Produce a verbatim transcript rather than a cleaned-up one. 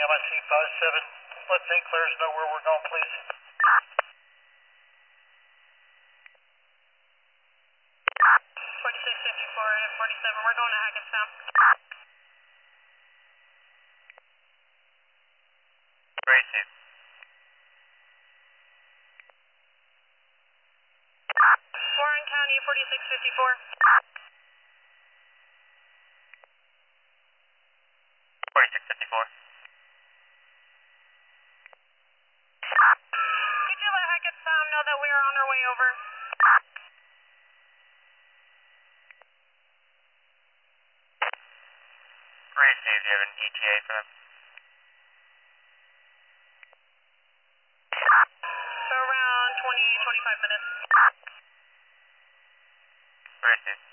M I C five seven. Let Saint Clair's know where we're going, please. forty-six fifty-four and forty-seven, we're going to Hackettstown. Very safe. Warren County, forty-six fifty-four. forty-six fifty-four. Could you let Hackettstown know that we are on our way over? Very safe. Do you have an E T A for them? Around twenty, twenty-five minutes. Very safe.